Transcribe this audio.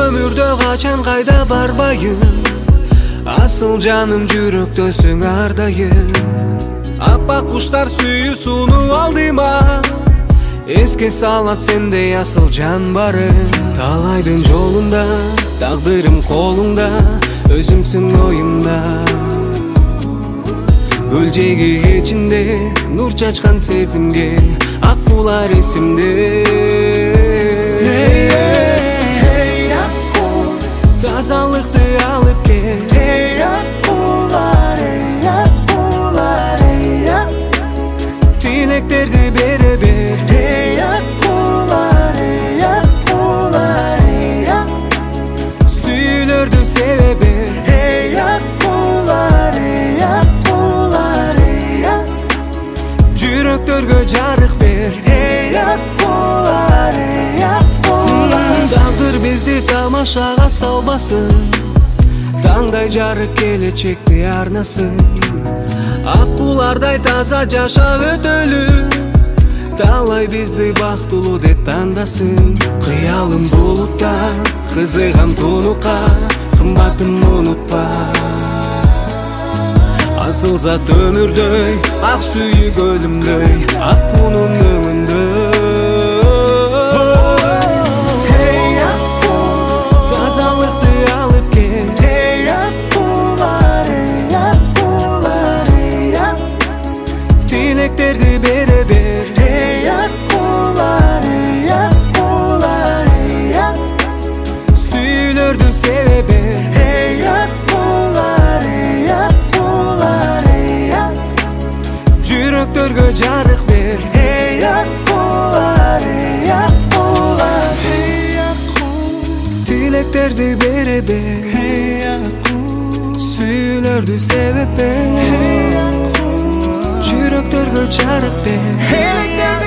өмүрдө качан кайда барбайын, асыл жаным жүрөктөсүң ар дайым. Аппак куштар сүйүү сунуп алдыма, эске салат сендей асыл жан барын. Талайдын жолунда тагдырым колуңда, өзүңсүң оюмда. Гүл жеги кечинде нур чачкан сезимге, ак куулар эсимде. Тазалыкты алып кел, тилектерди бере бер. Сүйүүлөрдү себе бер. Жүрөктөргө жарык бер. Тагдыр бизди тамашага салбасын, таңдай жарык келечекти арнасын. Ак куулардай таза жашап өтөлү, талай бизди бактылуу деп тандасын. Кыялым булутта кызыгам тунукка, кымбатын унутпа. Асыл зат өмүрдөй, ак сүйүк өлүмдөй, ак куунун өңүндөй. Тазалыкты алып кел, тилектерди бере бер. Сүйүүлөрдү себе бер. Жүрөктөргө жарык бер. Тилектерди бере бер. Сүйүүлөрдү себе бер. Жүрөктөргө жарык бер.